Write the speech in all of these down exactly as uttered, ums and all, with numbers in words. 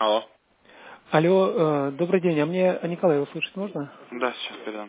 Алло. Алло, э, добрый день, а мне Николай услышать можно? Да, сейчас передам.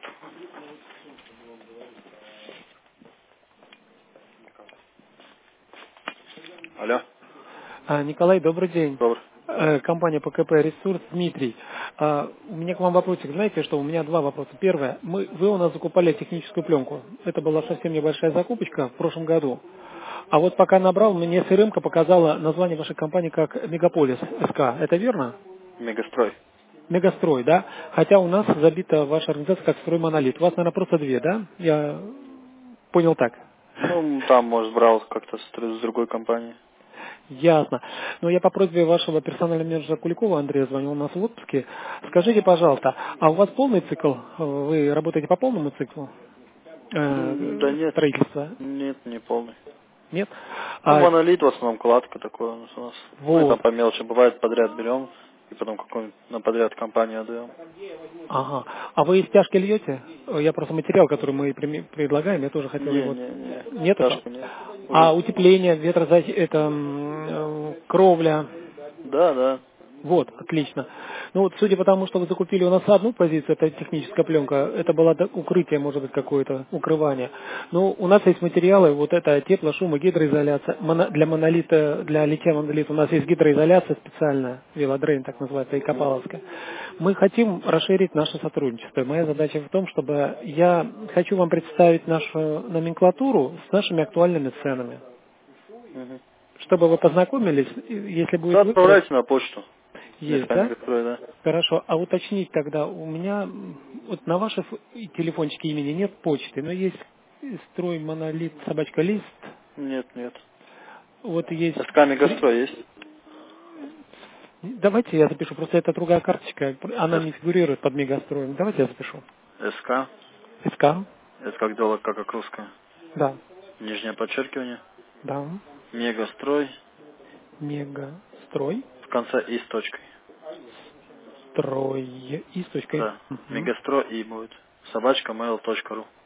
Алло. А, Николай, добрый день. Добрый. Э, компания ПКП Ресурс, Дмитрий. А, у меня к вам вопросик. Знаете что, у меня два вопроса. Первое, мы, вы у нас закупали техническую пленку. Это была совсем небольшая закупочка в прошлом году. А вот пока набрал, мне СРМ-ка показала название вашей компании как Мегаполис СК. Это верно? Мегастрой. Мегастрой, да? Хотя у нас забита ваша организация как Строймонолит. У вас, наверное, просто две, да? Я понял так. Ну, там, может, брал как-то с, с другой компании. Ясно. Но я по просьбе вашего персонального менеджера Куликова Андрея звонил у нас в отпуске. Скажите, пожалуйста, а у вас полный цикл? Вы работаете по полному циклу М, Да э, нет. строительства? Нет, не полный. Нет? Ну, А, монолит в основном, кладка такое у нас. у нас. Ну, и там вот. по мелочи бывает, подряд берем, и потом какую-нибудь на подряд компанию отдаем. Ага. А вы стяжки льете? Я просто материал, который мы прими- предлагаем, я тоже хотел Не, его... не, не. Нет этого? Стяжку нет. А Уже. утепление, ветрозащита, это м, э, кровля? Да, да. Вот, отлично. Ну вот, судя по тому, что вы закупили у нас одну позицию, это техническая пленка, это было до- укрытие, может быть, какое-то, укрывание. Но у нас есть материалы, вот это тепло, шум и гидроизоляция. Моно- для монолита, для литья монолита у нас есть гидроизоляция специальная, велодрейн так называется, и копаловская. Мы хотим расширить наше сотрудничество. Моя задача в том, чтобы я хочу вам представить нашу номенклатуру с нашими актуальными ценами. Мгм. Чтобы вы познакомились, и если Да, будет выбор, отправляйте на почту. есть, СК да? Мегастрой, да. Хорошо, а уточнить тогда, у меня м, вот на вашем телефончике имени нет почты, но есть строй монолит собачка лист, Нет, нет. вот есть... СК Мегастрой есть? Давайте я запишу, просто это другая карточка, она С. не фигурирует под мегастроем. Давайте я запишу. СК. СК, Это как дело, как, как русское. да, Нижнее подчеркивание. да, Мегастрой. мегастрой, В конце и с точкой. строй и с точкой. Да. Угу. Мегастрой и будет. Собачка mail точка ру.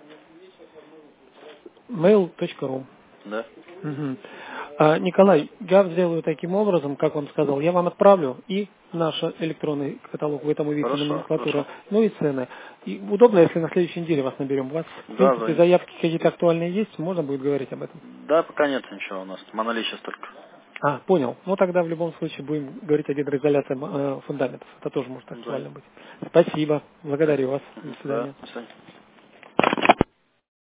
mail точка ру. Да. Мгм. А, Николай, я сделаю таким образом, как вам сказал, я вам отправлю и наш электронный каталог, вы там увидите Хорошо, номенклатура, хорошо. ну и цены. И удобно, если на следующей неделе вас наберем. У вас, в Да, принципе, звоните. заявки какие-то актуальные есть, можно будет говорить об этом. Да, пока нет ничего у нас. Монолит сейчас только. А, понял. Ну тогда в любом случае будем говорить о гидроизоляции э, фундаментов. Это тоже может актуально Звоните. быть. Спасибо. Да. Благодарю вас. До Мгм. Да, свидания. до свидания.